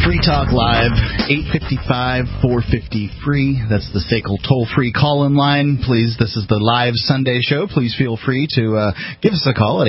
Free Talk Live, 855-450-FREE. That's the SACL toll-free call-in line. Please, this is the live Sunday show. Please feel free to give us a call at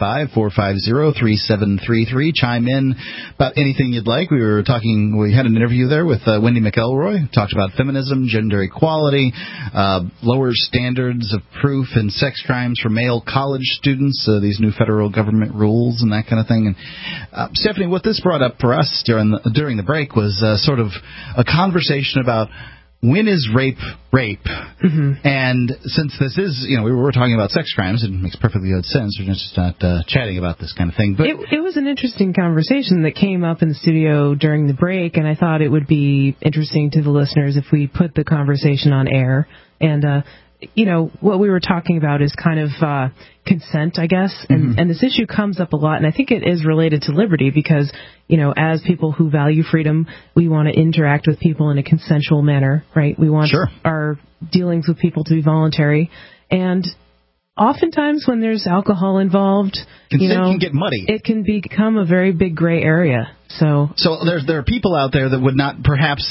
855-450-3733. Chime in about anything you'd like. We had an interview there with Wendy McElroy. Talked about feminism, gender equality, lower standards of proof in sex crimes for male college students, these new federal government rules and that kind of thing. And Stephanie, what this brought up for us during the break was sort of a conversation about when is rape. Mm-hmm. And since this is, we were talking about sex crimes, it makes perfectly good sense. We're just not chatting about this kind of thing. But it was an interesting conversation that came up in the studio during the break, and I thought it would be interesting to the listeners if we put the conversation on air. And what we were talking about is kind of consent, I guess, and this issue comes up a lot, and I think it is related to liberty because, as people who value freedom, we want to interact with people in a consensual manner, right? We want our dealings with people to be voluntary, and oftentimes when there's alcohol involved, consent can get muddy. It can become a very big gray area. So there are people out there that would not perhaps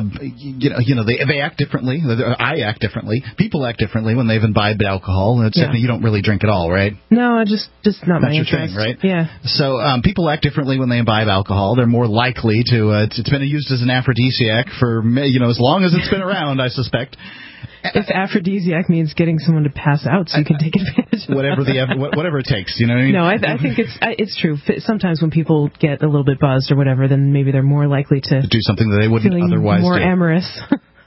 they act differently. I act differently. People act differently when they've imbibed alcohol. And Stephanie, you don't really drink at all, right? No, just not my interest. That's your thing, right? Yeah. So people act differently when they imbibe alcohol. They're more likely to. It's been used as an aphrodisiac for as long as it's been around, I suspect. If aphrodisiac means getting someone to pass out so you can take advantage of whatever it takes, you know what I mean? No, I think it's true. Sometimes when people get a little bit buzzed or whatever, then maybe they're more likely to do something that they wouldn't otherwise more do. amorous.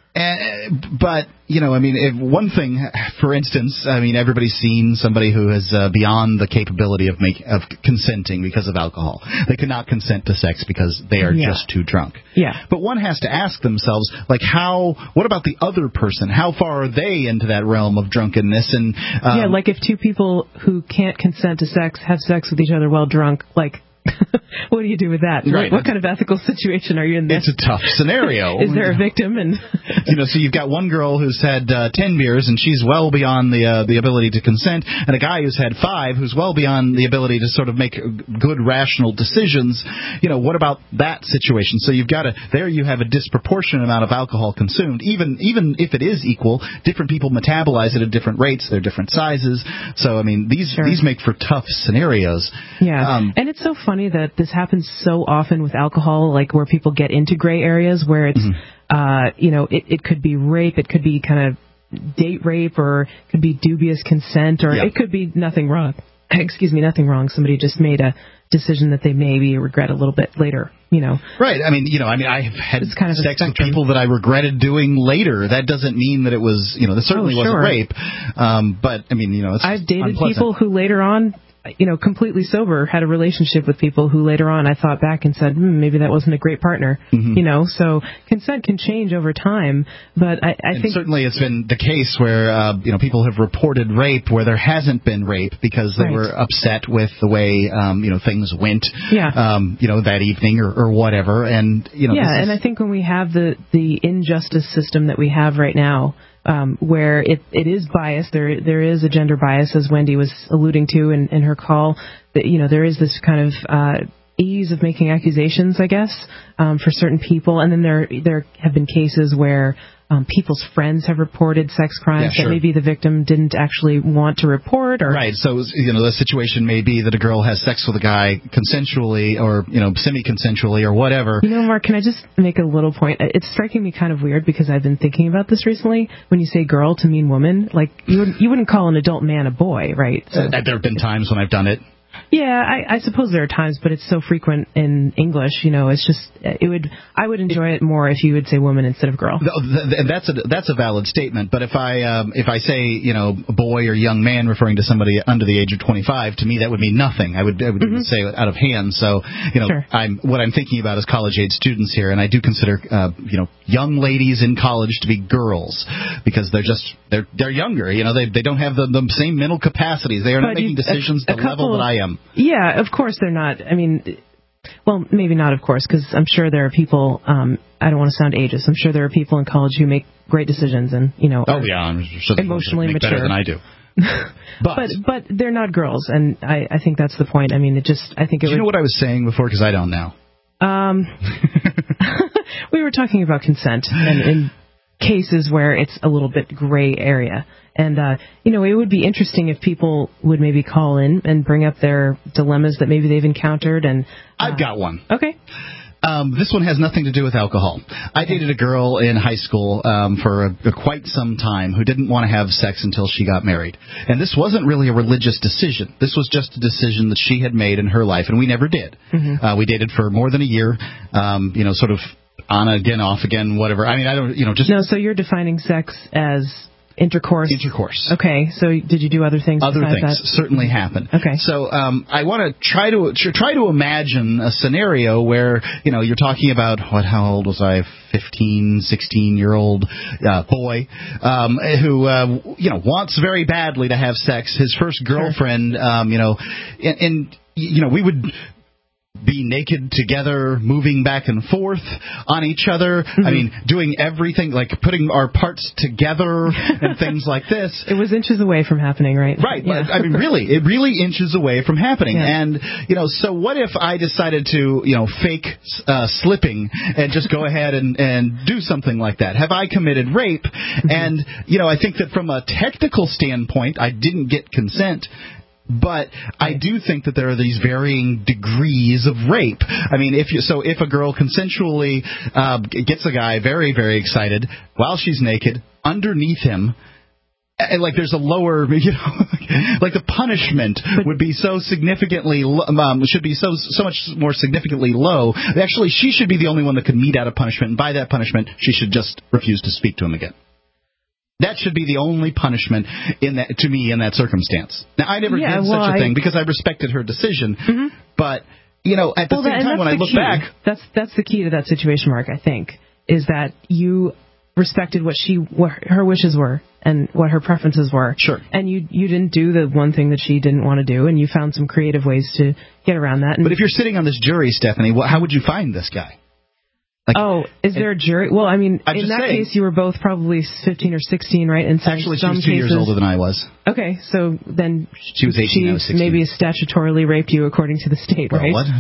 But, if one thing, for instance, everybody's seen somebody who is beyond the capability of consenting because of alcohol. They cannot consent to sex because they are just too drunk. Yeah. But one has to ask themselves, what about the other person? How far are they into that realm of drunkenness? And like if two people who can't consent to sex have sex with each other while drunk, what do you do with that? Right. What kind of ethical situation are you in there? It's a tough scenario. Is there a victim? And so you've got one girl who's had 10 beers and she's well beyond the ability to consent, and a guy who's had 5 who's well beyond the ability to sort of make good rational decisions. What about that situation? So you have a disproportionate amount of alcohol consumed, even if it is equal. Different people metabolize it at different rates. They're different sizes. So these make for tough scenarios. Yeah, and it's so funny that this happens so often with alcohol, where people get into gray areas where it's, it could be rape, it could be kind of date rape, or it could be dubious consent, or it could be nothing wrong. Nothing wrong. Somebody just made a decision that they maybe regret a little bit later, Right. I've had sex with people that I regretted doing later. That doesn't mean that it was, that certainly wasn't rape. But, it's I've dated unpleasant. people who later on, completely sober, had a relationship with people who later on I thought back and said, maybe that wasn't a great partner. So consent can change over time, but I think certainly it's been the case where people have reported rape where there hasn't been rape because they were upset with the way things went that evening or whatever, and and I think when we have the injustice system that we have right now, where it is biased. There is a gender bias, as Wendy was alluding to in her call. That, there is this kind of ease of making accusations, I guess, for certain people. And then there have been cases where people's friends have reported sex crimes that maybe the victim didn't actually want to report. Right. So, the situation may be that a girl has sex with a guy consensually or, semi-consensually or whatever. Mark, can I just make a little point? It's striking me kind of weird because I've been thinking about this recently. When you say girl to mean woman, you wouldn't call an adult man a boy, right? So, there have been times when I've done it. Yeah, I suppose there are times, but it's so frequent in English. It's just I would enjoy it more if you would say woman instead of girl. That's a valid statement. But if I say boy or young man referring to somebody under the age of 25, to me that would mean nothing. I would say it out of hand. So what I'm thinking about is college age students here, and I do consider young ladies in college to be girls because they're younger. They don't have the same mental capacities. They are not making decisions the level that I am. Yeah, of course they're not. Well, maybe not, of course, because I'm sure there are people, I don't want to sound ageist, I'm sure there are people in college who make great decisions and, I'm sure emotionally make mature. Better than I do. But they're not girls, and I think that's the point. I think it Do you know what I was saying before? Because I don't know. We were talking about consent and in cases where it's a little bit gray area. And, it would be interesting if people would maybe call in and bring up their dilemmas that maybe they've encountered. And I've got one. Okay. This one has nothing to do with alcohol. I dated a girl in high school for quite some time who didn't want to have sex until she got married. And this wasn't really a religious decision. This was just a decision that she had made in her life, and we never did. Mm-hmm. We dated for more than a year, sort of on again, off again, whatever. I mean, I don't, just... No, so you're defining sex as... Intercourse. Okay, so did you do other things? Other things that? certainly happen. Okay. So I want to try to imagine a scenario where you're talking about how old was I? 15, 16-year-old boy who wants very badly to have sex. His first girlfriend, and we would be naked together, moving back and forth on each other. Mm-hmm. I mean, doing everything, like putting our parts together and things like this. It was inches away from happening, right? Right. Yeah. I mean, it really inches away from happening. Yeah. And, so what if I decided to, fake slipping and just go ahead and do something like that? Have I committed rape? Mm-hmm. And, I think that from a technical standpoint, I didn't get consent. But I do think that there are these varying degrees of rape. I mean, if a girl consensually gets a guy very, very excited while she's naked underneath him, and like there's a lower, like the punishment would be so significantly should be so much more significantly low. Actually, she should be the only one that could mete out a punishment, and by that punishment, she should just refuse to speak to him again. That should be the only punishment to me in that circumstance. Now, I never did such a thing because I respected her decision. Mm-hmm. But, at the same time, when I look back... That's the key to that situation, Mark, I think, is that you respected what her wishes were and what her preferences were. Sure. And you didn't do the one thing that she didn't want to do, and you found some creative ways to get around that. But if you're sitting on this jury, Stephanie, how would you find this guy? Is there a jury? Well, I mean, in that case, you were both probably 15 or 16, right? And actually, she was 2 years older than I was. Okay, so then she was 18, I was 16. Maybe statutorily raped you according to the state, right? What?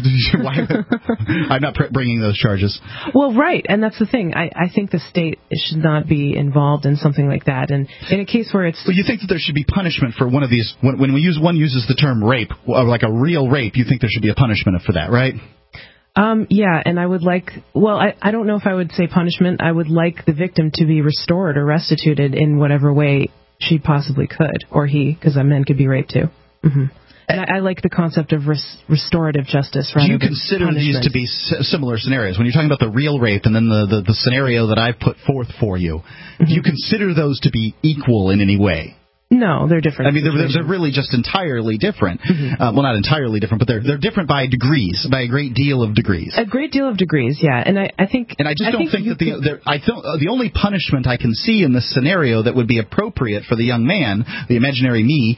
I'm not bringing those charges. Well, right, and that's the thing. I think the state should not be involved in something like that. And in a case where it's... Well, you think that there should be punishment for one of these... When one uses the term rape, like a real rape, you think there should be a punishment for that, right? Yeah, and I would I don't know if I would say punishment. I would like the victim to be restored or restituted in whatever way she possibly could, or he, because men could be raped too. Mm-hmm. And I like the concept of restorative justice rather than punishment. Do you consider these to be similar scenarios? When you're talking about the real rape and then the scenario that I've put forth for you, mm-hmm. Do you consider those to be equal in any way? No, they're different. I mean, they're really just entirely different. Mm-hmm. Well, not entirely different, but they're different by degrees, by a great deal of degrees. A great deal of degrees, yeah. And I think... And I just don't think that the only punishment I can see in this scenario that would be appropriate for the young man, the imaginary me,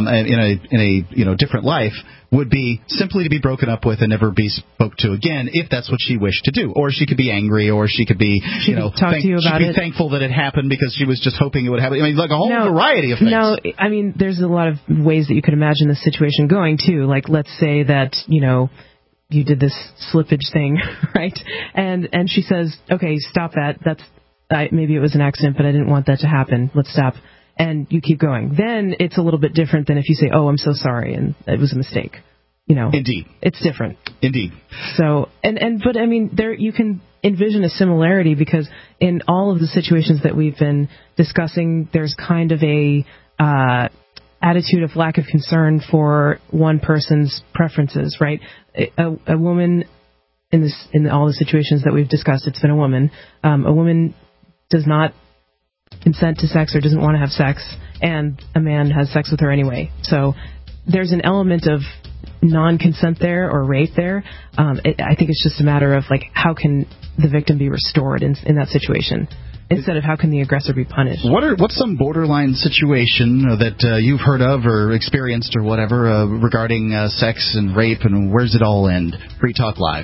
in a different life, would be simply to be broken up with and never be spoke to again, if that's what she wished to do. Or she could be angry, or she could be, thankful that it happened because she was just hoping it would happen. I mean, like a whole variety of things. No, I mean, there's a lot of ways that you could imagine the situation going, too. Like, let's say that, you did this slippage thing, right? And she says, okay, stop that. Maybe it was an accident, but I didn't want that to happen. Let's stop. And you keep going. Then it's a little bit different than if you say, oh, I'm so sorry, and it was a mistake. Indeed. It's different. Indeed. So, but I mean, there you can envision a similarity because in all of the situations that we've been discussing, there's kind of a attitude of lack of concern for one person's preferences, right? A woman in all the situations that we've discussed, it's been a woman. A woman does not consent to sex or doesn't want to have sex, and a man has sex with her anyway. So there's an element of non-consent there or rape there. I think it's just a matter of like how can the victim be restored in that situation instead of how can the aggressor be punished. What's some borderline situation that you've heard of or experienced or whatever regarding sex and rape, and where's it all end? Free Talk Live.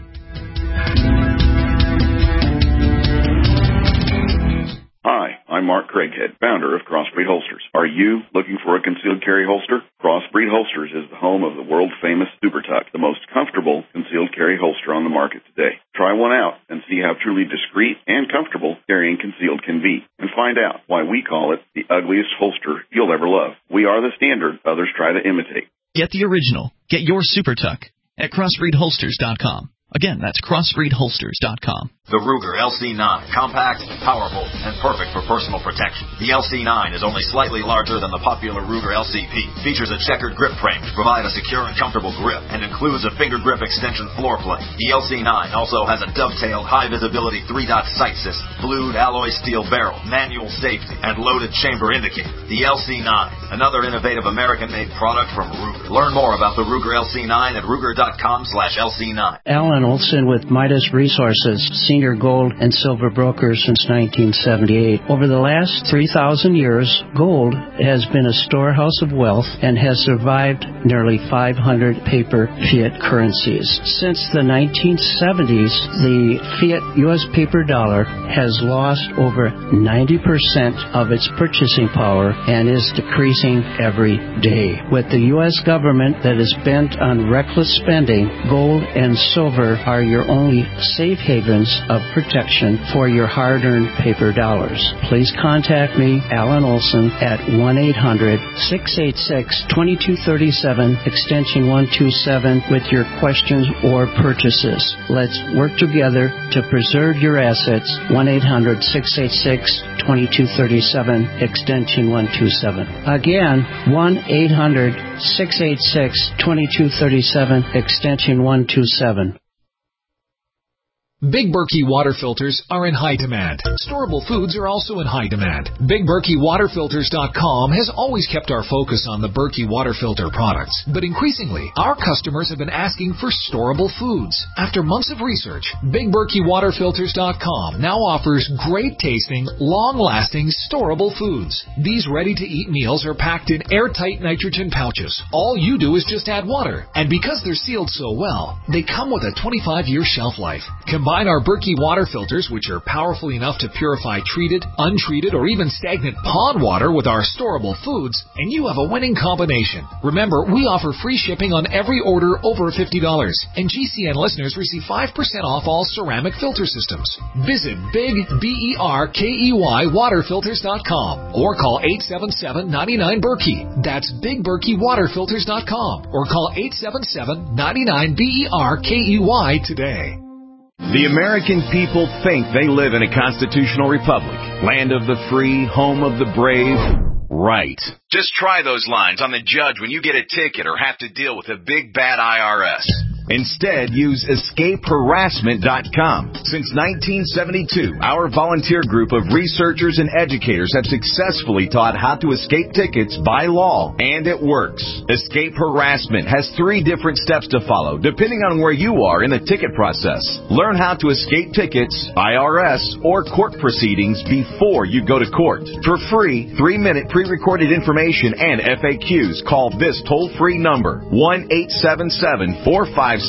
Hi, I'm Mark Craighead, founder of Crossbreed Holsters. Are you looking for a concealed carry holster? Crossbreed Holsters is the home of the world-famous Super Tuck, the most comfortable concealed carry holster on the market today. Try one out and see how truly discreet and comfortable carrying concealed can be, and find out why we call it the ugliest holster you'll ever love. We are the standard others try to imitate. Get the original. Get your Super Tuck at CrossbreedHolsters.com. Again, that's CrossbreedHolsters.com. The Ruger LC9, compact, powerful, and perfect for personal protection. The LC9 is only slightly larger than the popular Ruger LCP. Features a checkered grip frame to provide a secure and comfortable grip, and includes a finger grip extension floor plate. The LC9 also has a dovetailed high-visibility 3-dot sight system, blued alloy steel barrel, manual safety, and loaded chamber indicator. The LC9, another innovative American-made product from Ruger. Learn more about the Ruger LC9 at Ruger.com/LC9. Alan Olson with Midas Resources, senior gold and silver broker since 1978. Over the last 3,000 years, gold has been a storehouse of wealth and has survived nearly 500 paper fiat currencies. Since the 1970s, the fiat U.S. paper dollar has lost over 90% of its purchasing power and is decreasing every day. With the U.S. government that is bent on reckless spending, gold and silver are your only safe havens of protection for your hard-earned paper dollars. Please contact me, Alan Olson, at 1-800-686-2237, extension 127, with your questions or purchases. Let's work together to preserve your assets. 1-800-686-2237, extension 127. Again, 1-800-686-2237, extension 127. Big Berkey water filters are in high demand. Storable foods are also in high demand. BigBerkeyWaterFilters.com has always kept our focus on the Berkey water filter products. But increasingly, our customers have been asking for storable foods. After months of research, BigBerkeyWaterFilters.com now offers great tasting, long-lasting, storable foods. These ready-to-eat meals are packed in airtight nitrogen pouches. All you do is just add water. And because they're sealed so well, they come with a 25-year shelf life. Combine our Berkey water filters, which are powerful enough to purify treated, untreated, or even stagnant pond water with our storable foods, and you have a winning combination. Remember, we offer free shipping on every order over $50, and GCN listeners receive 5% off all ceramic filter systems. Visit BigBerkeyWaterFilters.com or call 877-99-BERKEY. That's BigBerkeyWaterFilters.com or call 877-99-BERKEY today. The American people think they live in a constitutional republic, land of the free, home of the brave. Right. Just try those lines on the judge when you get a ticket or have to deal with a big bad IRS. Instead, use EscapeHarassment.com. Since 1972, our volunteer group of researchers and educators have successfully taught how to escape tickets by law, and it works. Escape Harassment has 3 different steps to follow, depending on where you are in the ticket process. Learn how to escape tickets, IRS, or court proceedings before you go to court. For free, 3-minute pre-recorded information and FAQs, call this toll-free number, 1-877-457-9009.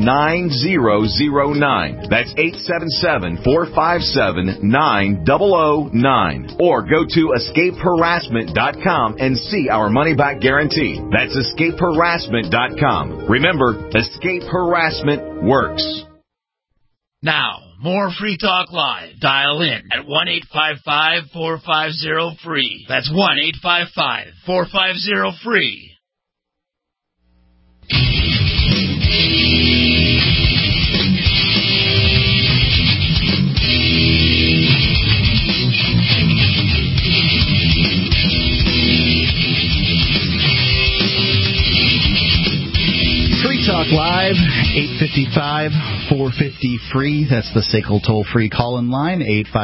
That's 877-457-9009. Or go to EscapeHarassment.com and see our money-back guarantee. That's EscapeHarassment.com. Remember, Escape Harassment works. Now, more Free Talk Live. Dial in at 1-855-450-FREE. That's 1-855-450-FREE. Free Talk Live, 855-450-FREE. That's the SACL toll-free call-in line,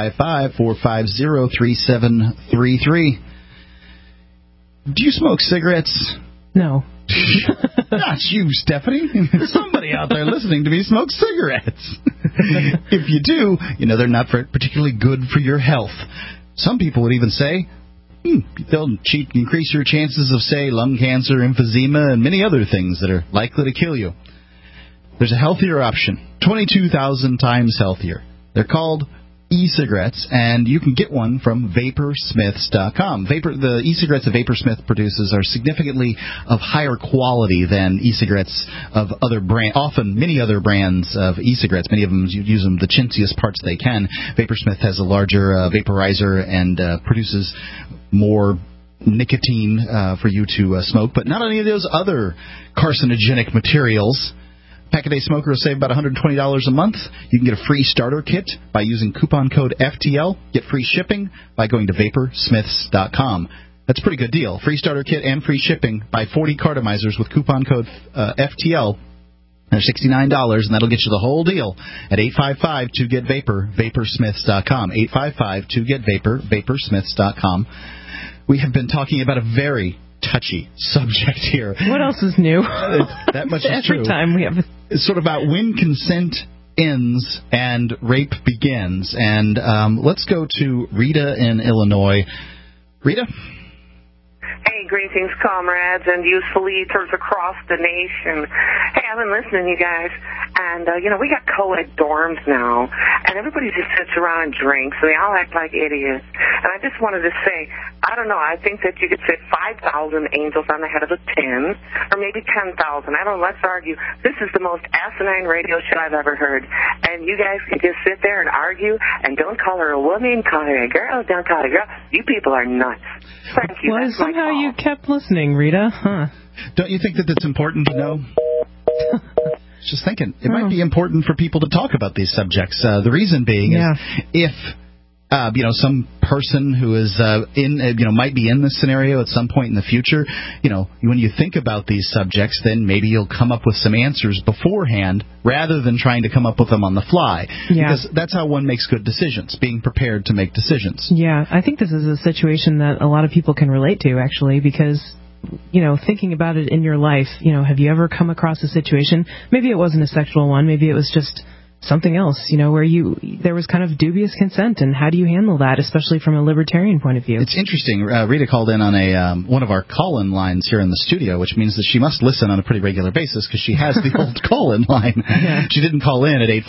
855-450-3733. Do you smoke cigarettes? No. Not you, Stephanie. Somebody out there listening to me smokes cigarettes. If you do, you know they're not particularly good for your health. Some people would even say they'll increase your chances of, say, lung cancer, emphysema, and many other things that are likely to kill you. There's a healthier option, 22,000 times healthier. They're called e-cigarettes, and you can get one from Vaporsmiths.com. The e-cigarettes that Vaporsmith produces are significantly of higher quality than e-cigarettes of other many other brands of e-cigarettes. Many of them use them the chintziest parts they can. Vaporsmith has a larger vaporizer and produces more nicotine for you to smoke, but not any of those other carcinogenic materials. Pack-A-Day Smoker will save about $120 a month. You can get a free starter kit by using coupon code FTL. Get free shipping by going to Vaporsmiths.com. That's a pretty good deal. Free starter kit and free shipping. Buy 40 cartomizers with coupon code FTL. They're $69, and that'll get you the whole deal at 855-2-GET-VAPOR, Vaporsmiths.com. 855-2-GET-VAPOR, Vaporsmiths.com. We have been talking about a very touchy subject here. What else is new? That much is true. Every time we have... It's sort of about when consent ends and rape begins. And let's go to Rita in Illinois. Rita? Hey, greetings, comrades and useful eaters across the nation. Hey, I've been listening to you guys, and, we got co-ed dorms now, and everybody just sits around and drinks, and they all act like idiots. And I just wanted to say, I don't know, I think that you could fit 5,000 angels on the head of a pin, or maybe 10,000. I don't know, let's argue. This is the most asinine radio show I've ever heard, and you guys can just sit there and argue, and don't call her a woman, call her a girl, don't call her a girl. You people are nuts. Thank you. Well, somehow you kept listening, Rita. Huh? Don't you think that it's important to know? Just thinking, it might be important for people to talk about these subjects. The reason being is if some person who is might be in this scenario at some point in the future, when you think about these subjects, then maybe you'll come up with some answers beforehand rather than trying to come up with them on the fly. Yeah. Because that's how one makes good decisions, being prepared to make decisions. Yeah, I think this is a situation that a lot of people can relate to, actually, because thinking about it in your life, have you ever come across a situation, maybe it wasn't a sexual one, maybe it was just something else, where there was kind of dubious consent, and how do you handle that, especially from a libertarian point of view? It's interesting. Rita called in on one of our call-in lines here in the studio, which means that she must listen on a pretty regular basis because she has the old call-in line. Yeah. She didn't call in at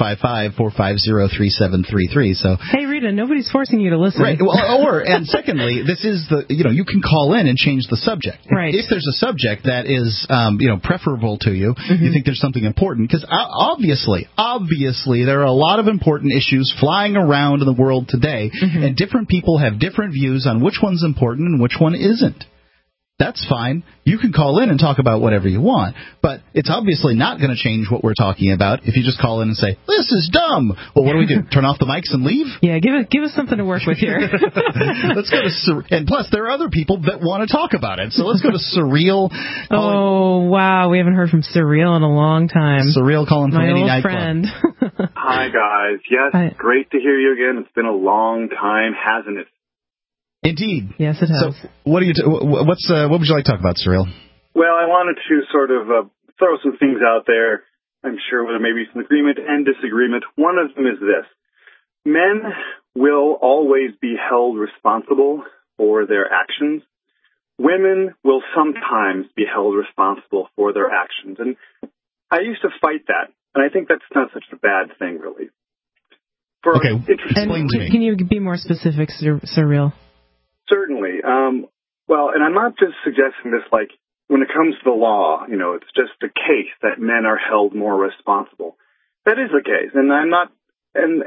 855-450-3733. So hey, Rita, nobody's forcing you to listen. Right. Well, and secondly, this is you can call in and change the subject. Right. If there's a subject that is preferable to you, you think there's something important, because obviously there are a lot of important issues flying around in the world today, and different people have different views on which one's important and which one isn't. That's fine. You can call in and talk about whatever you want, but it's obviously not going to change what we're talking about if you just call in and say, this is dumb. Well, what do? Turn off the mics and leave? Yeah, give us something to work with here. Let's go to and plus, there are other people that want to talk about it, so let's go to Surreal. Oh, wow, we haven't heard from Surreal in a long time. Surreal calling from any nightclub. My old friend. Hi, guys. Yes, Hi. Great to hear you again. It's been a long time, hasn't it? Indeed. Yes, it has. So, what would you like to talk about, Surreal? Well, I wanted to sort of throw some things out there. I'm sure there may be some agreement and disagreement. One of them is this. Men will always be held responsible for their actions. Women will sometimes be held responsible for their actions. And I used to fight that, and I think that's not such a bad thing, really. Okay, explain to me. Can you be more specific, Surreal? Certainly. Well, and I'm not just suggesting this like when it comes to the law, it's just a case that men are held more responsible. That is the case, and I'm not, and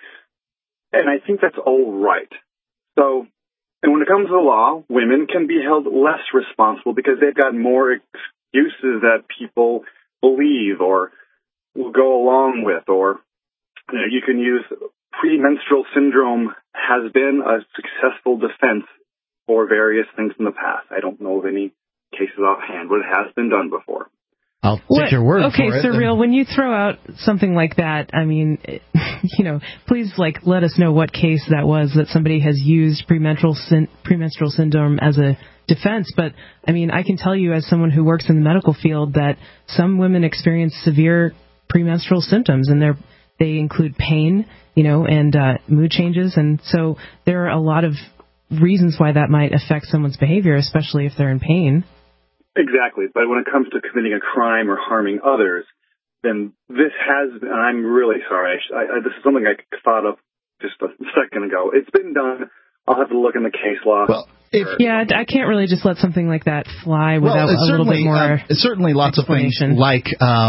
I think that's all right. So, and when it comes to the law, women can be held less responsible because they've got more excuses that people believe or will go along with, or you can use premenstrual syndrome has been a successful defense for various things in the past. I don't know of any cases offhand, but it has been done before. I'll take your word for it. Okay, Surreal, when you throw out something like that, I mean, please let us know what case that was that somebody has used premenstrual syndrome as a defense. But, I mean, I can tell you as someone who works in the medical field that some women experience severe premenstrual symptoms, and they include pain, and mood changes. And so there are a lot of reasons why that might affect someone's behavior, especially if they're in pain. Exactly. But when it comes to committing a crime or harming others, then this has, and I'm really sorry, this is something I thought of just a second ago. It's been done. I'll have to look in the case law. Well, I can't really just let something like that fly without a little bit more. Certainly, lots of things like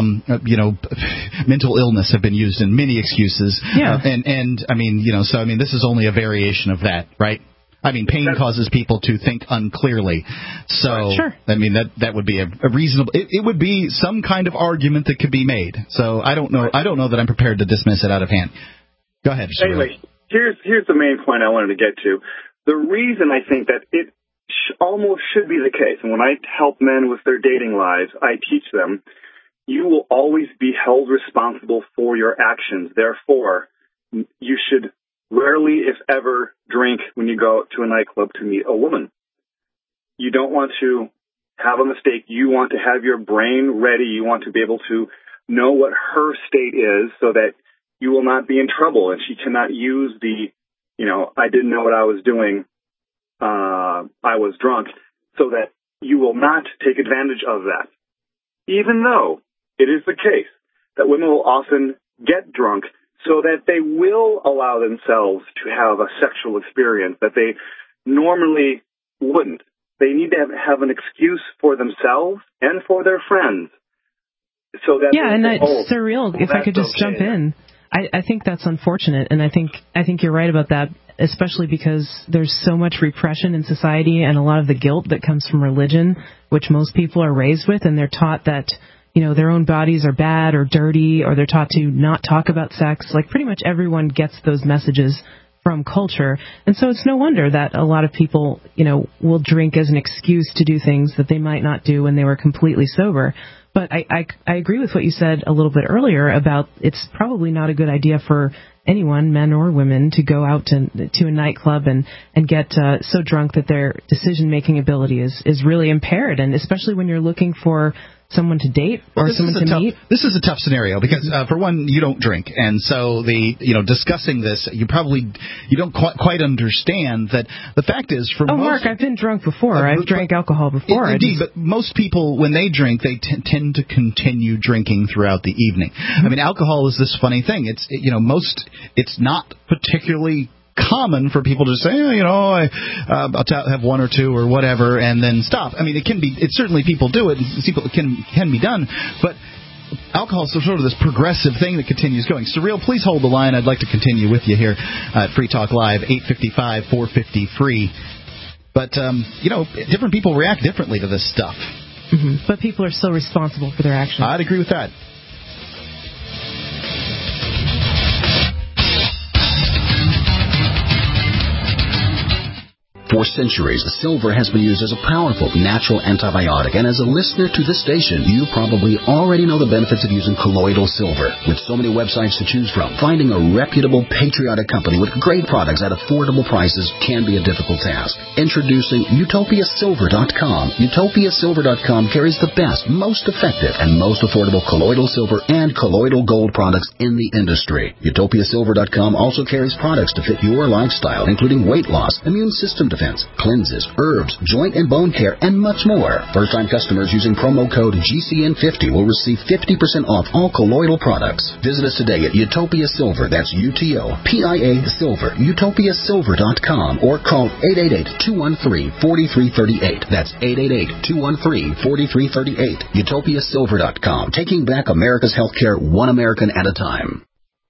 mental illness have been used in many excuses. Yeah. And I mean, this is only a variation of that, right? I mean, pain causes people to think unclearly. So, sure. I mean, that would be a reasonable. It would be some kind of argument that could be made. So I don't know. I don't know that I'm prepared to dismiss it out of hand. Go ahead. Anyway, here's the main point I wanted to get to. The reason I think that it almost should be the case, and when I help men with their dating lives, I teach them, you will always be held responsible for your actions. Therefore, you should rarely, if ever, drink when you go to a nightclub to meet a woman. You don't want to have a mistake. You want to have your brain ready. You want to be able to know what her state is so that you will not be in trouble, and she cannot use the, I didn't know what I was doing, I was drunk, so that you will not take advantage of that. Even though it is the case that women will often get drunk so that they will allow themselves to have a sexual experience that they normally wouldn't. They need to have an excuse for themselves and for their friends. So that it's surreal. If I could just jump in. I think that's unfortunate, and I think you're right about that, especially because there's so much repression in society and a lot of the guilt that comes from religion, which most people are raised with, and they're taught that, their own bodies are bad or dirty, or they're taught to not talk about sex. Like, pretty much everyone gets those messages from culture, and so it's no wonder that a lot of people, will drink as an excuse to do things that they might not do when they were completely sober. But I agree with what you said a little bit earlier about it's probably not a good idea for anyone, men or women, to go out to a nightclub and get so drunk that their decision-making ability is really impaired, and especially when you're looking for someone to date or someone to meet. This is a tough scenario because, for one, you don't drink, and so discussing this, you don't quite understand that the fact is for most. Mark, I've been drunk before. I've drank alcohol before. Indeed, but most people, when they drink, they tend to continue drinking throughout the evening. Mm-hmm. I mean, alcohol is this funny thing. It's not particularly common for people to say, I'll have one or two or whatever and then stop. I mean, it's certainly people do it, and it can be done, but alcohol is sort of this progressive thing that continues going. Surreal, please hold the line. I'd like to continue with you here at Free Talk Live, 855-450-FREE. But, different people react differently to this stuff. Mm-hmm. But people are still responsible for their actions. I'd agree with that. For centuries, silver has been used as a powerful natural antibiotic, and as a listener to this station, you probably already know the benefits of using colloidal silver. With so many websites to choose from, finding a reputable, patriotic company with great products at affordable prices can be a difficult task. Introducing UtopiaSilver.com. UtopiaSilver.com carries the best, most effective, and most affordable colloidal silver and colloidal gold products in the industry. UtopiaSilver.com also carries products to fit your lifestyle, including weight loss, immune system defense, cleanses, herbs, joint and bone care, and much more. First-time customers using promo code GCN50 will receive 50% off all colloidal products. Visit us today at Utopia Silver. That's UTOPIA Silver. UtopiaSilver.com or call 888-213-4338. That's 888-213-4338. UtopiaSilver.com. Taking back America's healthcare one American at a time.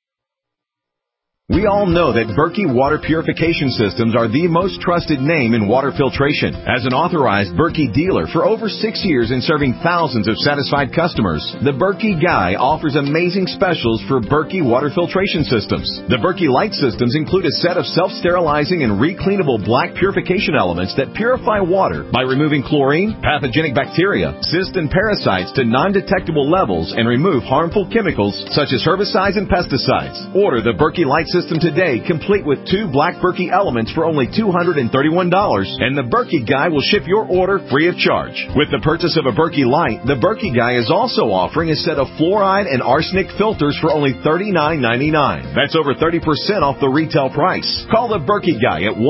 We all know that Berkey Water Purification Systems are the most trusted name in water filtration. As an authorized Berkey dealer for over 6 years and serving thousands of satisfied customers, the Berkey Guy offers amazing specials for Berkey Water Filtration Systems. The Berkey Light Systems include a set of self-sterilizing and recleanable black purification elements that purify water by removing chlorine, pathogenic bacteria, cysts, and parasites to non-detectable levels and remove harmful chemicals such as herbicides and pesticides. Order the Berkey Light System today, complete with 2 black Berkey elements for only $231, and the Berkey Guy will ship your order free of charge. With the purchase of a Berkey Light, the Berkey Guy is also offering a set of fluoride and arsenic filters for only $39.99. That's over 30% off the retail price. Call the Berkey Guy at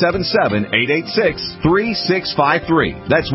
1-877-886-3653. That's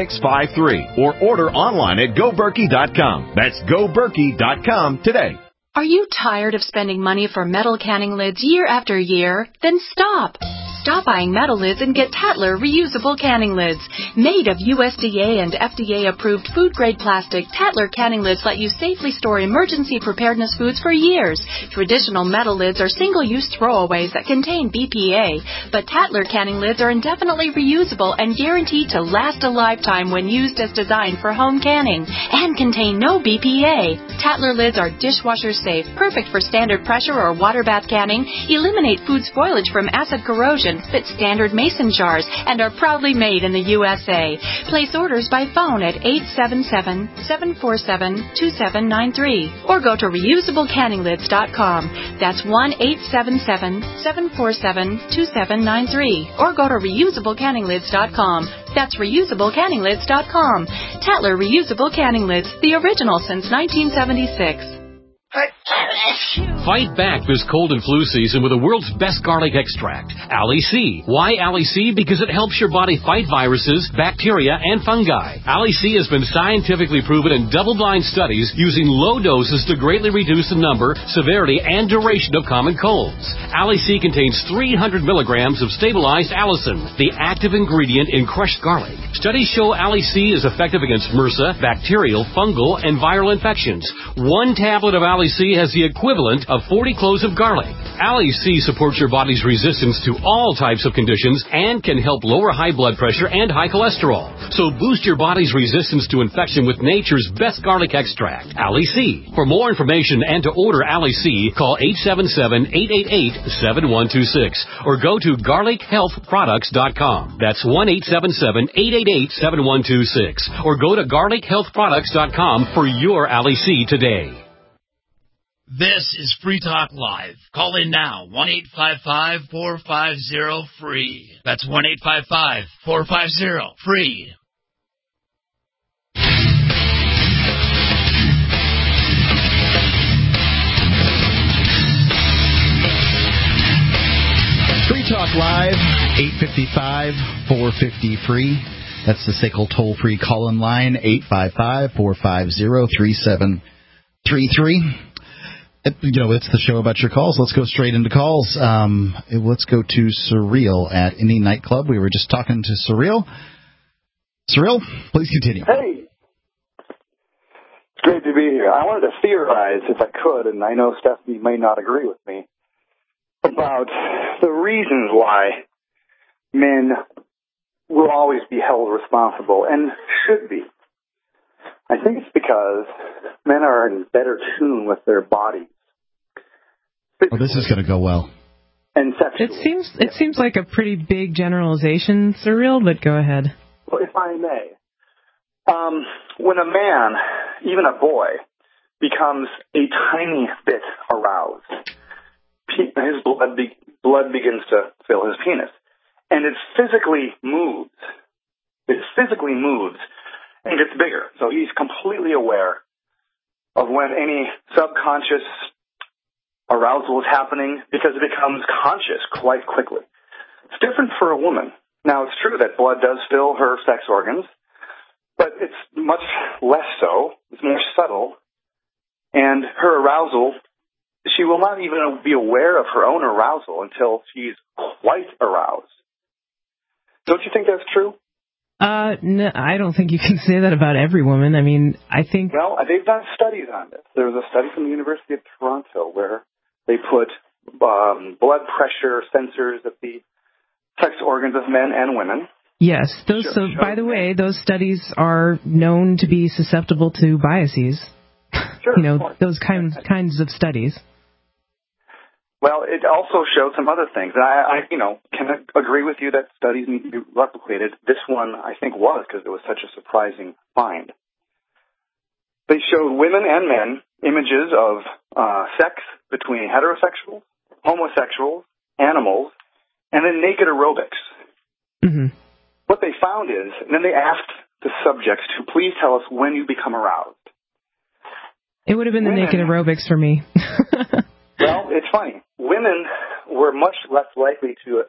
1-877-886-3653. Or order online at GoBerkey.com. That's GoBerkey.com today. Are you tired of spending money for metal canning lids year after year? Then stop! Stop buying metal lids and get Tatler reusable canning lids. Made of USDA and FDA-approved food-grade plastic, Tatler canning lids let you safely store emergency preparedness foods for years. Traditional metal lids are single-use throwaways that contain BPA, but Tatler canning lids are indefinitely reusable and guaranteed to last a lifetime when used as designed for home canning and contain no BPA. Tatler lids are dishwasher safe, perfect for standard pressure or water bath canning, eliminate food spoilage from acid corrosion, fit standard mason jars, and are proudly made in the USA. Place orders by phone at 877-747-2793 or go to reusablecanninglids.com. That's 1-877-747-2793 or go to reusablecanninglids.com. That's reusablecanninglids.com. Tatler Reusable Canning Lids, the original since 1976. Fight back this cold and flu season with the world's best garlic extract, Ali C. Why Ali C? Because it helps your body fight viruses, bacteria, and fungi. Ali C has been scientifically proven in double-blind studies using low doses to greatly reduce the number, severity, and duration of common colds. Ali C contains 300 milligrams of stabilized allicin, the active ingredient in crushed garlic. Studies show Ali C is effective against MRSA, bacterial, fungal, and viral infections. One tablet of Ali C has the equivalent of 40 cloves of garlic. Ali C supports your body's resistance to all types of conditions and can help lower high blood pressure and high cholesterol. So boost your body's resistance to infection with nature's best garlic extract, Ali C. For more information and to order Ali C, call 877-888-7126 or go to garlichealthproducts.com. That's 1-877-888-7126 or go to garlichealthproducts.com for your Ali C today. This is Free Talk Live. Call in now, 1-855-450-FREE. That's 1-855-450-FREE. Free Talk Live, 855-450-FREE. That's the SACL toll-free call-in line, 855-450-3733. It's the show about your calls. Let's go straight into calls. Let's go to Surreal at Indie Nightclub. We were just talking to Surreal. Surreal, please continue. Hey. It's great to be here. I wanted to theorize, if I could, and I know Stephanie may not agree with me, about the reasons why men will always be held responsible and should be. I think it's because men are in better tune with their bodies. Oh, this is going to go well. And sexually. It seems like a pretty big generalization, Surreal, but go ahead. Well, if I may, when a man, even a boy, becomes a tiny bit aroused, his blood begins to fill his penis, and it physically moves. It physically moves and gets bigger. So he's completely aware of when any subconscious arousal is happening because it becomes conscious quite quickly. It's different for a woman. Now, it's true that blood does fill her sex organs, but it's much less so. It's more subtle. And her arousal, she will not even be aware of her own arousal until she's quite aroused. Don't you think that's true? No, I don't think you can say that about every woman. I mean, I think... Well, they've done studies on this. There was a study from the University of Toronto where they put blood pressure sensors at the sex organs of men and women. Yes. By the way, those studies are known to be susceptible to biases. Sure. Those kinds of studies. Well, it also showed some other things. And I can agree with you that studies need to be replicated. This one, I think, was because it was such a surprising find. They showed women and men images of sex between heterosexuals, homosexuals, animals, and then naked aerobics. Mm-hmm. What they found is, and then they asked the subjects to please tell us when you become aroused. It would have been the naked aerobics for me. Well, it's funny. Women were much less likely to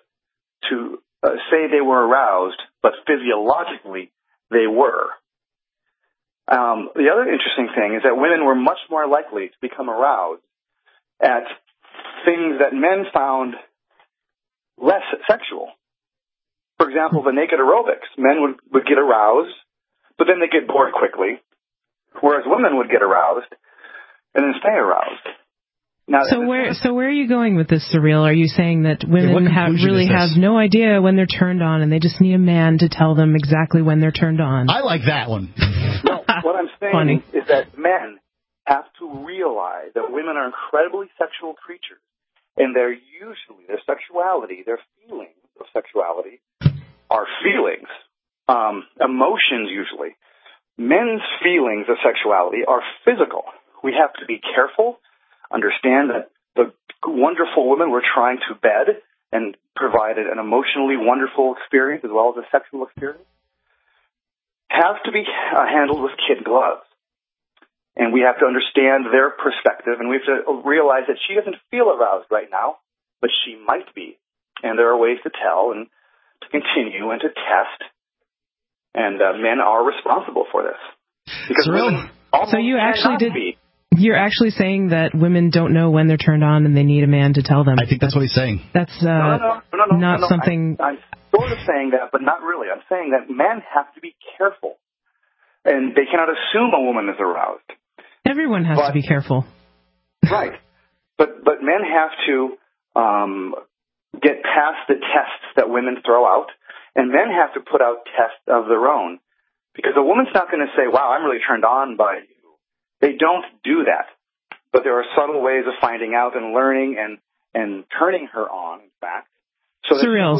say they were aroused, but physiologically they were. The other interesting thing is that women were much more likely to become aroused at things that men found less sexual. For example, the naked aerobics. Men would get aroused, but then they get bored quickly, whereas women would get aroused and then stay aroused. Now, so where are you going with this, Surreal? Are you saying that women have no idea when they're turned on, and they just need a man to tell them exactly when they're turned on? I like that one. No, what I'm saying is that men have to realize that women are incredibly sexual creatures, and their sexuality, their feelings of sexuality, are feelings, emotions usually. Men's feelings of sexuality are physical. We have to be careful, understand that the wonderful women we're trying to bed and provide an emotionally wonderful experience as well as a sexual experience have to be handled with kid gloves. And we have to understand their perspective, and we have to realize that she doesn't feel aroused right now, but she might be. And there are ways to tell and to continue and to test. And men are responsible for this. Because women so you actually did. You're actually saying that women don't know when they're turned on and they need a man to tell them. I think that's what he's saying. That's not something. I'm sort of saying that, but not really. I'm saying that men have to be careful, and they cannot assume a woman is aroused. Everyone has to be careful. Right. But men have to get past the tests that women throw out, and men have to put out tests of their own. Because a woman's not going to say, wow, I'm really turned on by you. They don't do that. But there are subtle ways of finding out and learning and turning her on, in fact. So Surreal.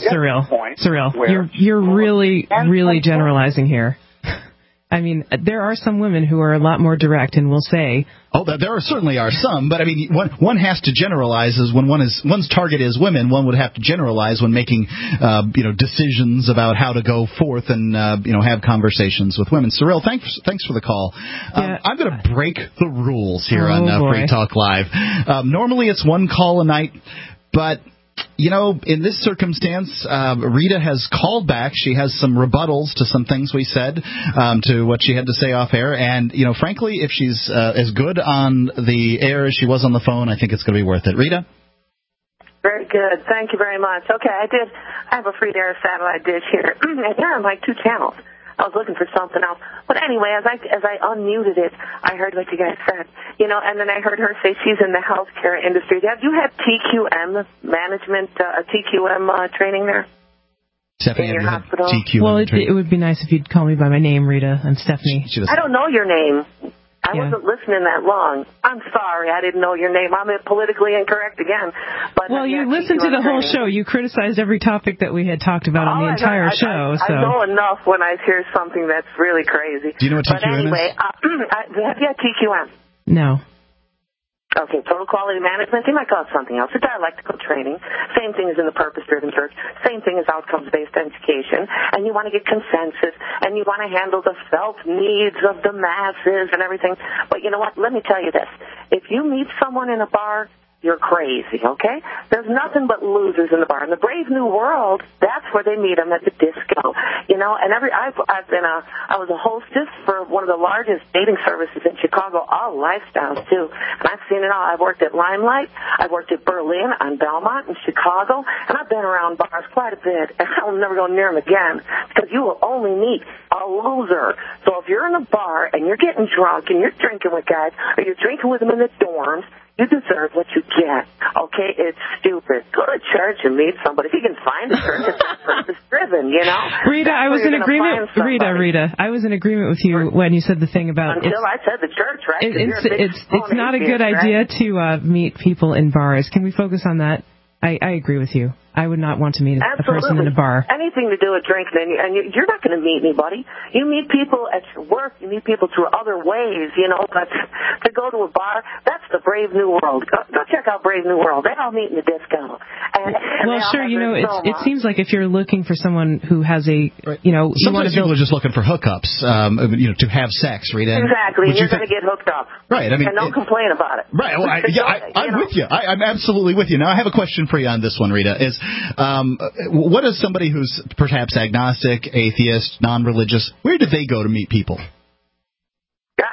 You're really generalizing here. I mean, there are some women who are a lot more direct and will say... Oh, there certainly are some, but I mean, one has to generalize. As when one's target is women, one would have to generalize when making, decisions about how to go forth and have conversations with women. Cyril, thanks for the call. I'm going to break the rules here on Free Talk Live. Normally it's one call a night, but. In this circumstance, Rita has called back. She has some rebuttals to some things we said, to what she had to say off air. And, frankly, if she's as good on the air as she was on the phone, I think it's going to be worth it. Rita? Very good. Thank you very much. Okay, I have a free-to-air satellite dish here. And there are like 2 channels. I was looking for something else. But anyway, as I unmuted it, I heard what you guys said. And then I heard her say she's in the healthcare industry. Have you had TQM management, TQM training there? Stephanie, in your hospital? TQM well, it would be nice if you'd call me by my name, Rita. I'm Stephanie. I don't know your name. I wasn't listening that long. I'm sorry, I didn't know your name. I'm politically incorrect again. But well, you listened to the whole show. You criticized every topic that we had talked about on the entire show. I know enough when I hear something that's really crazy. Do you know what TQM but anyway, is? Have you had TQM? No. Okay, total quality management. They might call it something else. It's dialectical training. Same thing as in the purpose-driven church. Same thing as outcomes-based education. And you want to get consensus, and you want to handle the felt needs of the masses and everything. But you know what? Let me tell you this. If you meet someone in a bar, you're crazy, okay? There's nothing but losers in the bar. In the Brave New World, that's where they meet them, at the disco. And I was a hostess for one of the largest dating services in Chicago, all lifestyles too. And I've seen it all. I've worked at Limelight, I've worked at Berlin, on Belmont in Chicago, and I've been around bars quite a bit, and I'll never go near them again, because you will only meet a loser. So if you're in a bar and you're getting drunk and you're drinking with guys, or you're drinking with them in the dorms, you deserve what you get, okay? It's stupid. Go to church and meet somebody. If you can find a church, it's purpose-driven, Rita, I was in agreement. Rita, I was in agreement with you when you said the thing about... Until I said the church, right? It's not a good idea to meet people in bars. Can we focus on that? I agree with you. I would not want to meet a person in a bar. Anything to do with drinking, and you're not going to meet anybody. You meet people at your work. You meet people through other ways, But to go to a bar, that's the Brave New World. Go check out Brave New World. They all meet in the disco. Well, sure, it seems like if you're looking for someone who has a, sometimes people are just looking for hookups, to have sex, Rita. Exactly, and you're going to get hooked up. Right, I mean, and don't complain about it. Right, well, I'm with you. I'm absolutely with you. Now, I have a question for you on this one, Rita. What is somebody who's perhaps agnostic, atheist, non-religious, where do they go to meet people?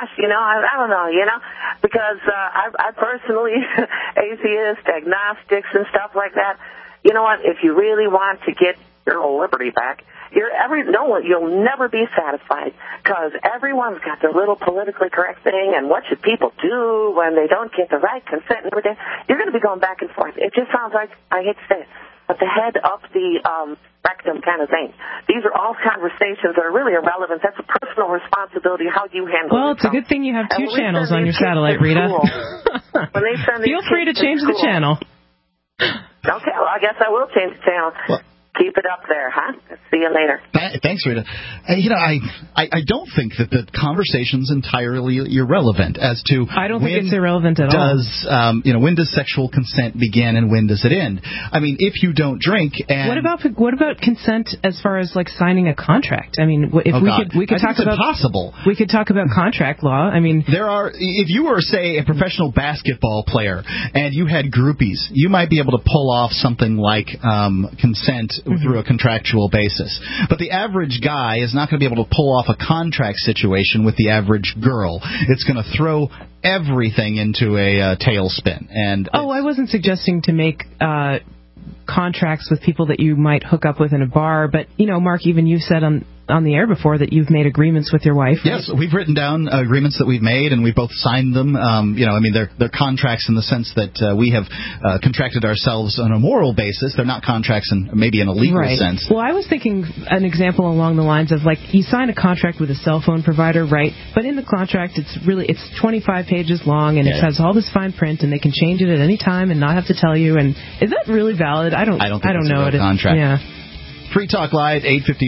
gosh, I don't know, because I personally, atheist, agnostics, and stuff like that, you know what, if you really want to get your liberty back, you'll never be satisfied, because everyone's got their little politically correct thing, and what should people do when they don't get the right consent and everything. You're going to be going back and forth. It just sounds like, I hate to say it, but the head up the rectum kind of thing. These are all conversations that are really irrelevant. That's a personal responsibility how you handle it. Well, it's a good thing you have two channels on your satellite, Rita. When they send Feel free to change the channel. Okay, well, I guess I will change the channel. Well, keep it up there, huh? See you later. Thanks, Rita. I don't think that the conversation's entirely irrelevant as to I don't think it's irrelevant at all. When does sexual consent begin and when does it end? I mean, if you don't drink and what about consent as far as like signing a contract? I mean, if we could talk about impossible. We could talk about contract law. I mean, if you were, say, a professional basketball player and you had groupies, you might be able to pull off something like consent through a contractual basis. But the average guy is not going to be able to pull off a contract situation with the average girl. It's going to throw everything into a tailspin. I wasn't suggesting to make contracts with people that you might hook up with in a bar, but Mark, even you said on the air before that you've made agreements with your wife. Right? Yes, we've written down agreements that we've made, and we both signed them. They're contracts in the sense that we have contracted ourselves on a moral basis. They're not contracts maybe in a legal sense. Well, I was thinking an example along the lines of, like, you sign a contract with a cell phone provider, right? But in the contract, it's 25 pages long, and it has all this fine print, and they can change it at any time and not have to tell you. And is that really valid? I don't know. It's a contract. Yeah. Free Talk Live,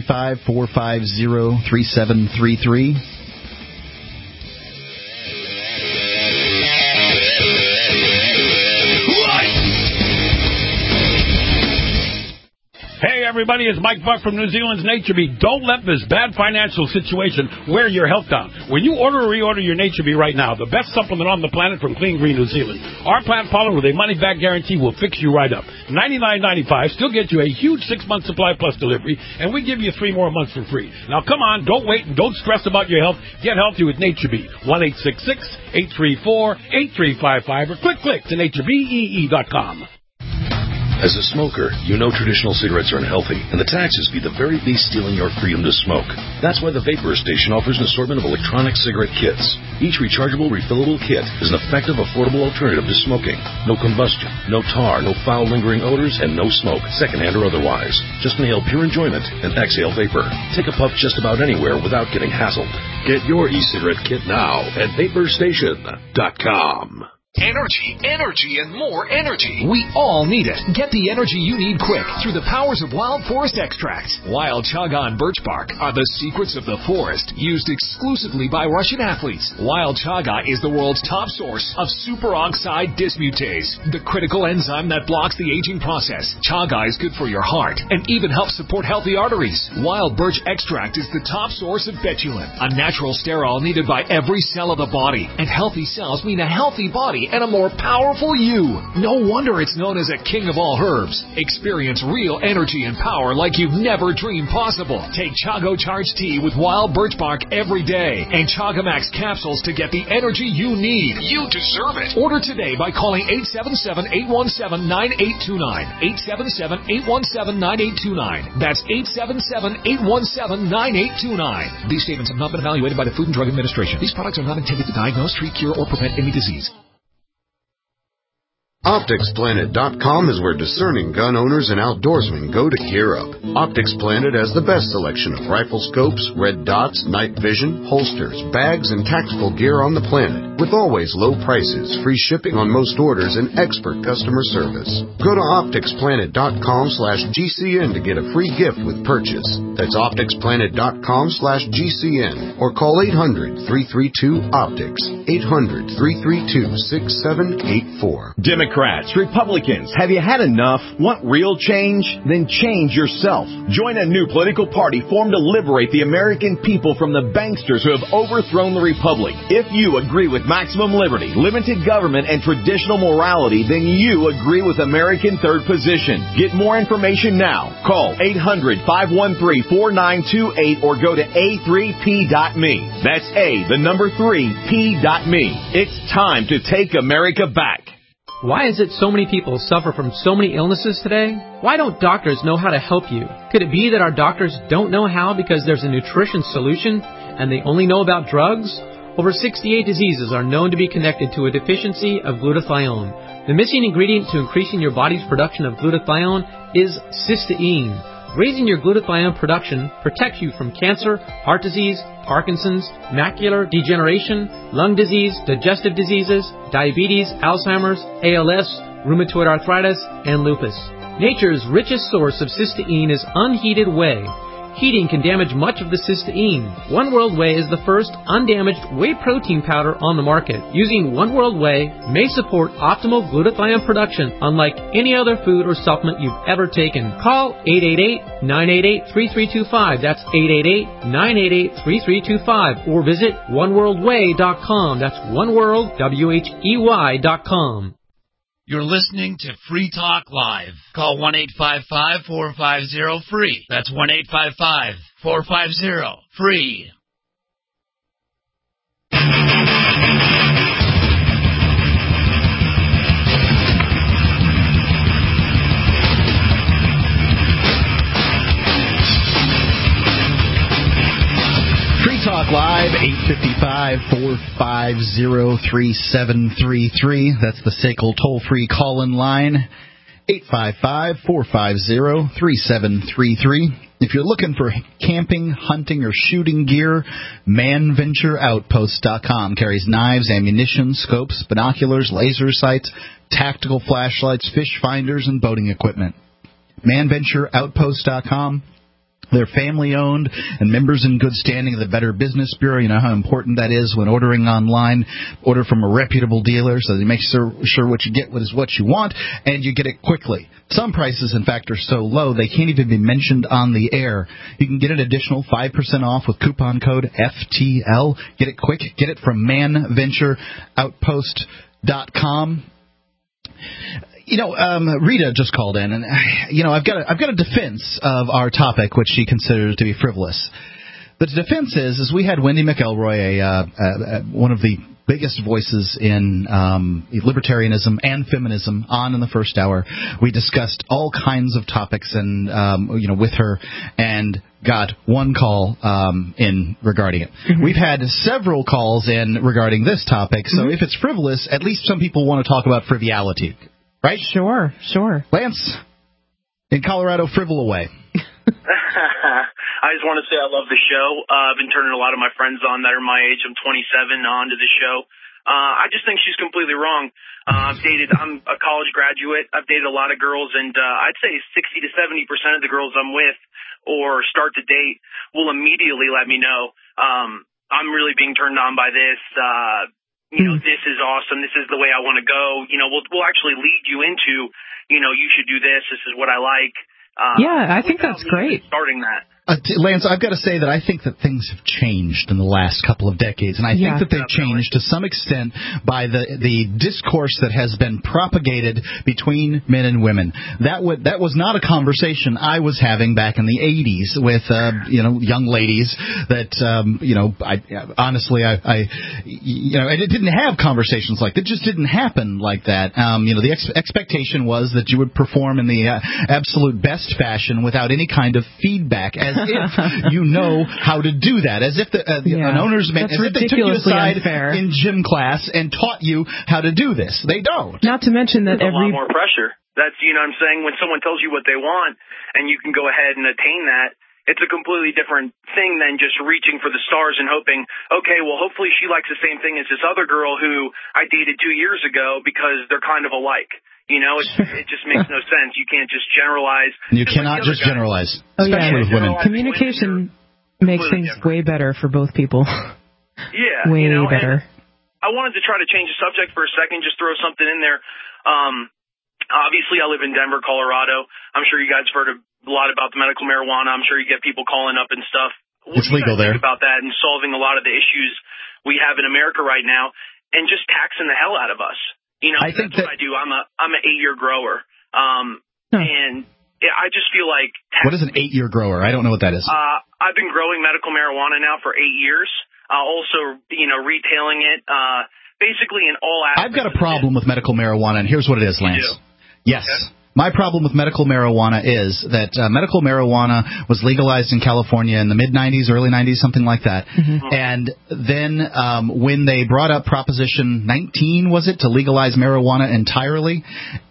855-450-3733. Hey, everybody, it's Mike Buck from New Zealand's NatureBee. Don't let this bad financial situation wear your health down. When you order or reorder your NatureBee right now, the best supplement on the planet from Clean Green New Zealand, our plant pollen with a money-back guarantee will fix you right up. $99.95, still get you a huge 6-month supply plus delivery, and we give you 3 more months for free. Now, come on, don't wait and don't stress about your health. Get healthy with NatureBee. 1-866-834-8355 or click to naturebee.com. As a smoker, you know traditional cigarettes are unhealthy, and the taxes be the very beast stealing your freedom to smoke. That's why the Vapor Station offers an assortment of electronic cigarette kits. Each rechargeable, refillable kit is an effective, affordable alternative to smoking. No combustion, no tar, no foul lingering odors, and no smoke, secondhand or otherwise. Just inhale pure enjoyment and exhale vapor. Take a puff just about anywhere without getting hassled. Get your e-cigarette kit now at VaporStation.com. Energy, and more energy. We all need it. Get the energy you need quick through the powers of Wild Forest Extracts. Wild chaga and birch bark are the secrets of the forest, used exclusively by Russian athletes. Wild chaga is the world's top source of superoxide dismutase, the critical enzyme that blocks the aging process. Chaga is good for your heart and even helps support healthy arteries. Wild birch extract is the top source of betulin, a natural sterol needed by every cell of the body. And healthy cells mean a healthy body and a more powerful you. No wonder it's known as a king of all herbs. Experience real energy and power like you've never dreamed possible. Take Chago Charge Tea with wild birch bark every day and Chagamax capsules to get the energy you need. You deserve it. Order today by calling 877-817-9829. 877-817-9829. That's 877-817-9829. These statements have not been evaluated by the Food and Drug Administration. These products are not intended to diagnose, treat, cure, or prevent any disease. OpticsPlanet.com is where discerning gun owners and outdoorsmen go to gear up. Optics Planet has the best selection of rifle scopes, red dots, night vision, holsters, bags, and tactical gear on the planet, with always low prices, free shipping on most orders, and expert customer service. Go to OpticsPlanet.com/GCN to get a free gift with purchase. That's OpticsPlanet.com/GCN or call 800-332-OPTICS, 800-332-6784. Democrats Democrats, Republicans, have you had enough? Want real change? Then change yourself. Join a new political party formed to liberate the American people from the banksters who have overthrown the republic. If you agree with maximum liberty, limited government, and traditional morality, then you agree with American Third Position. Get more information now. Call 800-513-4928 or go to a3p.me. That's A3p.me. It's time to take America back. Why is it so many people suffer from so many illnesses today? Why don't doctors know how to help you? Could it be that our doctors don't know how because there's a nutrition solution and they only know about drugs? Over 68 diseases are known to be connected to a deficiency of glutathione. The missing ingredient to increasing your body's production of glutathione is cysteine. Raising your glutathione production protects you from cancer, heart disease, Parkinson's, macular degeneration, lung disease, digestive diseases, diabetes, Alzheimer's, ALS, rheumatoid arthritis, and lupus. Nature's richest source of cysteine is unheated whey. Heating can damage much of the cysteine. One World Whey is the first undamaged whey protein powder on the market. Using One World Whey may support optimal glutathione production unlike any other food or supplement you've ever taken. Call 888-988-3325. That's 888-988-3325. Or visit oneworldwhey.com. That's oneworld.com. You're listening to Free Talk Live. Call 1-855-450-FREE. That's 1-855-450-FREE. Free Talk Live, 855-450-3733. That's the SACL toll-free call-in line, 855-450-3733. If you're looking for camping, hunting, or shooting gear, ManVentureOutpost.com carries knives, ammunition, scopes, binoculars, laser sights, tactical flashlights, fish finders, and boating equipment. ManVentureOutpost.com. They're family-owned and members in good standing of the Better Business Bureau. You know how important that is when ordering online. Order from a reputable dealer so they make sure what you get is what you want, and you get it quickly. Some prices, in fact, are so low they can't even be mentioned on the air. You can get an additional 5% off with coupon code FTL. Get it quick. Get it from ManVentureOutpost.com. You know, Rita just called in, and I've got a defense of our topic, which she considers to be frivolous. The defense is we had Wendy McElroy, one of the biggest voices in libertarianism and feminism, on in the first hour. We discussed all kinds of topics, and with her, and got one call in regarding it. Mm-hmm. We've had several calls in regarding this topic, so if it's frivolous, at least some people want to talk about frivolity. Right? Sure. Lance, in Colorado, frivol away. I just want to say I love the show. I've been turning a lot of my friends on that are my age. I'm 27 on to the show. I just think she's completely wrong. I'm a college graduate. I've dated a lot of girls, and I'd say 60 to 70% of the girls I'm with or start to date will immediately let me know, I'm really being turned on by this. This is awesome. This is the way I want to go. We'll actually lead you into, you should do this. This is what I like. I think that's great. Starting that. Lance, I've got to say that I think that things have changed in the last couple of decades, and I think that they've changed to some extent by the discourse that has been propagated between men and women. That was not a conversation I was having back in the 80s with young ladies that and it didn't have conversations like that. It just didn't happen like that. The expectation was that you would perform in the absolute best fashion without any kind of feedback, as if you know how to do that, as if an owner's man, as if they took you aside in gym class and taught you how to do this. They don't. Not to mention that there's a lot more pressure. That's, what I'm saying, when someone tells you what they want and you can go ahead and attain that, it's a completely different thing than just reaching for the stars and hoping, okay, well, hopefully she likes the same thing as this other girl who I dated 2 years ago because they're kind of alike. It just makes no sense. You can't just generalize. You cannot just generalize, especially with women. Communication makes things way better for both people. Yeah. Way better. I wanted to try to change the subject for a second, just throw something in there. Obviously, I live in Denver, Colorado. I'm sure you guys have heard a lot about the medical marijuana. I'm sure you get people calling up and stuff. It's legal there. Think about that and solving a lot of the issues we have in America right now, and just taxing the hell out of us. You know, that's what I do. I'm an 8-year grower, and I just feel like what is an 8-year grower? I don't know what that is. I've been growing medical marijuana now for 8 years. Also, retailing it. Basically, in all aspects. I've got a problem with medical marijuana, and here's what it is, Lance. Yes. Okay. My problem with medical marijuana is that medical marijuana was legalized in California in the mid-'90s, early '90s, something like that. Mm-hmm. And then when they brought up Proposition 19, was it, to legalize marijuana entirely,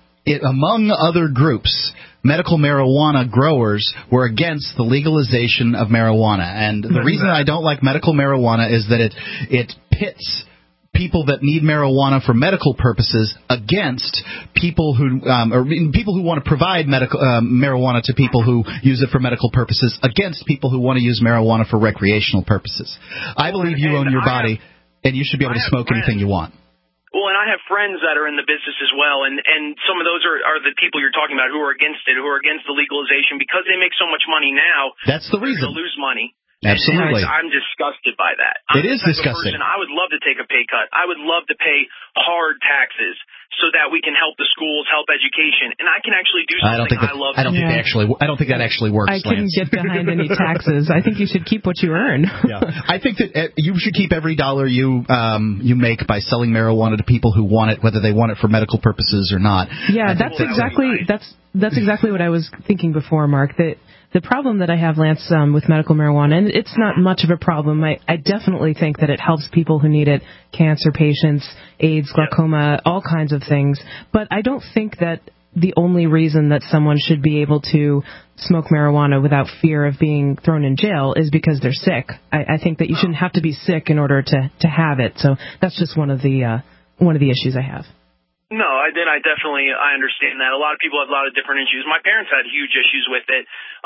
among other groups, medical marijuana growers were against the legalization of marijuana. And the reason I don't like medical marijuana is that it pits people that need marijuana for medical purposes against people who want to provide medical marijuana to people who use it for medical purposes against people who want to use marijuana for recreational purposes. I believe you own your body, and you should be able to smoke anything you want. Well, and I have friends that are in the business as well, and some of those are the people you're talking about who are against it, who are against the legalization because they make so much money now. That's the reason. They'll lose money. Absolutely. I'm disgusted by that. It is disgusting. I would love to take a pay cut. I would love to pay hard taxes so that we can help the schools, help education, and I can actually do something I love. I don't think that actually works. I couldn't get behind any taxes. I think you should keep what you earn. Yeah. I think that you should keep every dollar you make by selling marijuana to people who want it, whether they want it for medical purposes or not. Yeah, that's exactly what I was thinking before, Mark. That the problem that I have, Lance, with medical marijuana, and it's not much of a problem. I definitely think that it helps people who need it, cancer patients, AIDS, glaucoma, all kinds of things. But I don't think that the only reason that someone should be able to smoke marijuana without fear of being thrown in jail is because they're sick. I think that you shouldn't have to be sick in order to have it. So that's just one of the issues I have. No, I understand that. A lot of people have a lot of different issues. My parents had huge issues with it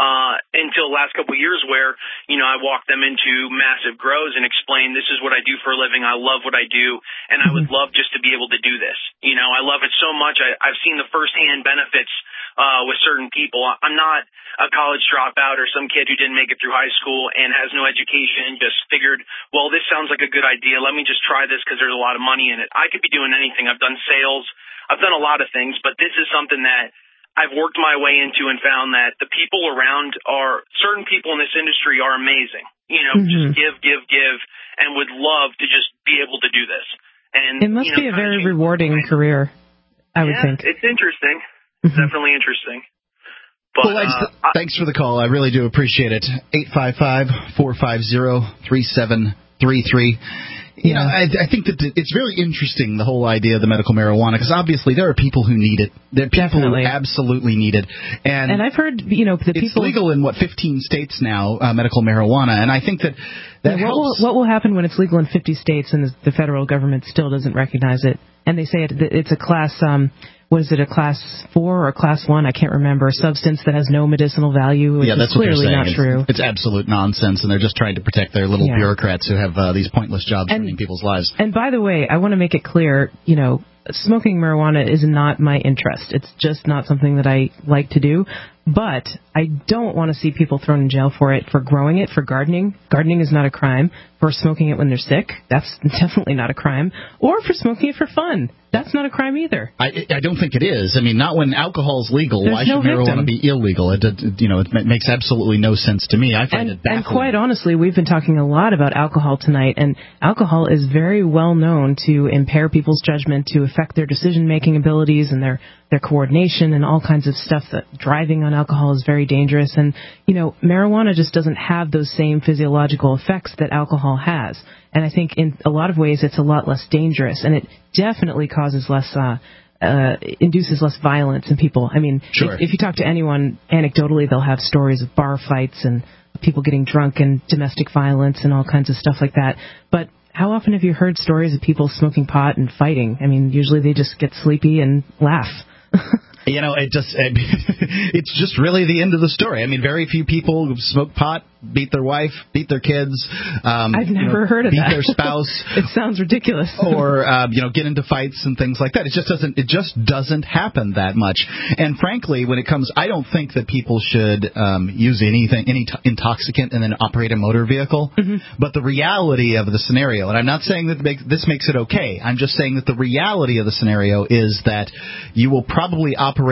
until the last couple of years where, I walked them into massive grows and explained this is what I do for a living. I love what I do, and I would love just to be able to do this. I love it so much. I've seen the firsthand benefits with certain people. I'm not a college dropout or some kid who didn't make it through high school and has no education, just figured, well, this sounds like a good idea. Let me just try this because there's a lot of money in it. I could be doing anything. I've done sales. I've done a lot of things, but this is something that I've worked my way into and found that the people around certain people in this industry are amazing. Just give, and would love to just be able to do this. And it must be a very rewarding career, I would think. It's interesting. It's definitely interesting. But, well, thanks for the call. I really do appreciate it. 855-450-3733. I think that it's very interesting, the whole idea of the medical marijuana, because obviously there are people who need it. There are people who absolutely need it. And I've heard, it's legal in, 15 states now, medical marijuana. And I think that helps. What will happen when it's legal in 50 states and the federal government still doesn't recognize it? And they say it's a class, a class 4 or a class 1? I can't remember. A substance that has no medicinal value, which is clearly not true. It's absolute nonsense, and they're just trying to protect their little bureaucrats who have these pointless jobs ruining people's lives. And by the way, I want to make it clear, smoking marijuana is not my interest. It's just not something that I like to do. But I don't want to see people thrown in jail for growing it, for gardening. Gardening is not a crime. For smoking it when they're sick, that's definitely not a crime. Or for smoking it for fun. That's not a crime either. I don't think it is. I mean, not when alcohol's legal. There's Why should marijuana be illegal? It makes absolutely no sense to me. I find it baffling. And quite honestly, we've been talking a lot about alcohol tonight, and alcohol is very well known to impair people's judgment, to affect their decision-making abilities and their coordination and all kinds of stuff. That driving on alcohol is very dangerous. And, marijuana just doesn't have those same physiological effects that alcohol has. And I think in a lot of ways it's a lot less dangerous, and it definitely causes induces less violence in people. I mean, if you talk to anyone, anecdotally, they'll have stories of bar fights and people getting drunk and domestic violence and all kinds of stuff like that. But how often have you heard stories of people smoking pot and fighting? I mean, usually they just get sleepy and laugh. It's just really the end of the story. I mean, very few people smoke pot beat their wife, beat their kids. I've never heard of beat that. Their spouse. It sounds ridiculous. Or get into fights and things like that. It just doesn't happen that much. And frankly, when it comes, I don't think that people should use any intoxicant and then operate a motor vehicle. Mm-hmm. But the reality of the scenario, and I'm not saying that this makes it okay. I'm just saying that the reality of the scenario is that you will probably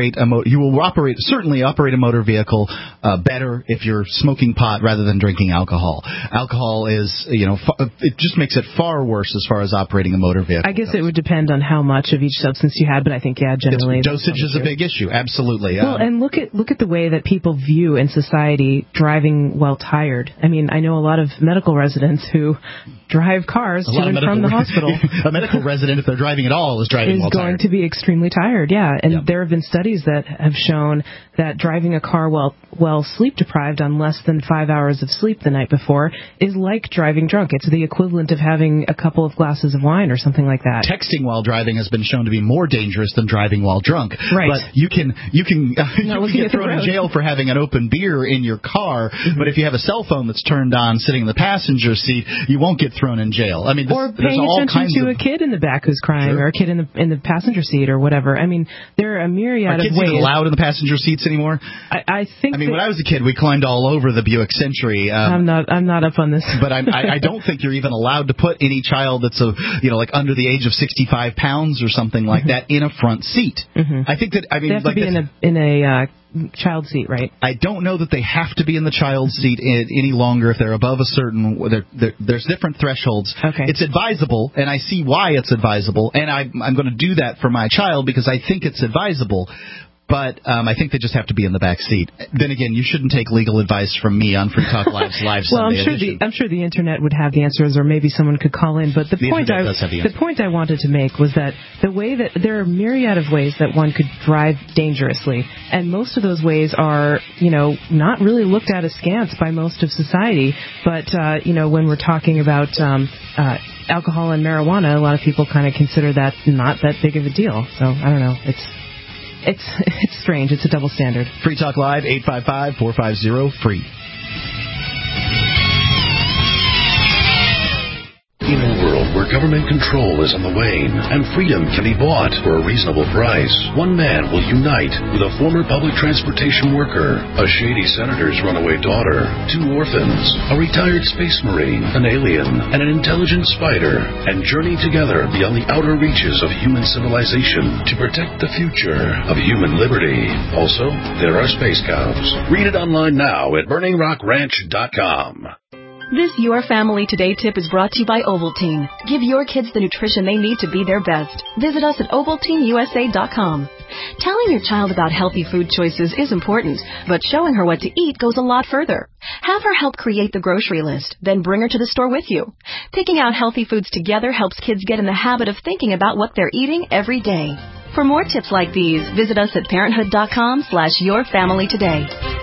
certainly operate a motor vehicle better if you're smoking pot rather than drinking alcohol. Alcohol is, it just makes it far worse as far as operating a motor vehicle. I guess it would depend on how much of each substance you had, but I think, generally... Dosage is a big issue, absolutely. Well, and look at the way that people view in society driving while tired. I mean, I know a lot of medical residents who drive cars to and from the hospital. A medical resident, if they're driving at all, is driving while tired. Is going to be extremely tired, yeah. And there have been studies that have shown that driving a car while sleep-deprived on less than 5 hours of sleep the night before is like driving drunk. It's the equivalent of having a couple of glasses of wine or something like that. Texting while driving has been shown to be more dangerous than driving while drunk. Right. But you can get thrown in jail for having an open beer in your car, but if you have a cell phone that's turned on sitting in the passenger seat, you won't get thrown in jail. I mean, or paying attention to a kid in the back who's crying, or a kid in the passenger seat or whatever. I mean, there are a myriad of ways. Are kids even allowed in the passenger seats anymore? I think. I mean, when I was a kid, we climbed all over the Buick Century. I'm not up on this. But I don't think you're even allowed to put any child that's like under the age of 65 pounds or something like that in a front seat. Mm-hmm. I think that they have to be in a child seat, right? I don't know that they have to be in the child seat any longer if they're above a certain. There's different thresholds. Okay. It's advisable, and I see why it's advisable, and I'm going to do that for my child because I think it's advisable. But I think they just have to be in the back seat. Then again, you shouldn't take legal advice from me on Free Talk Live's Live Sunday edition. I'm sure the internet would have the answers, or maybe someone could call in. But the point I wanted to make was that the way that there are a myriad of ways that one could drive dangerously, and most of those ways are not really looked at askance by most of society. But when we're talking about alcohol and marijuana, a lot of people kind of consider that not that big of a deal. So I don't know. It's strange. It's a double standard. Free Talk Live, 855-450-FREE. In a world where government control is on the wane and freedom can be bought for a reasonable price, one man will unite with a former public transportation worker, a shady senator's runaway daughter, 2 orphans, a retired space marine, an alien, and an intelligent spider, and journey together beyond the outer reaches of human civilization to protect the future of human liberty. Also, there are space cows. Read it online now at BurningRockRanch.com. This Your Family Today tip is brought to you by Ovaltine. Give your kids the nutrition they need to be their best. Visit us at OvaltineUSA.com. Telling your child about healthy food choices is important, but showing her what to eat goes a lot further. Have her help create the grocery list, then bring her to the store with you. Picking out healthy foods together helps kids get in the habit of thinking about what they're eating every day. For more tips like these, visit us at parenthood.com/yourfamilytoday.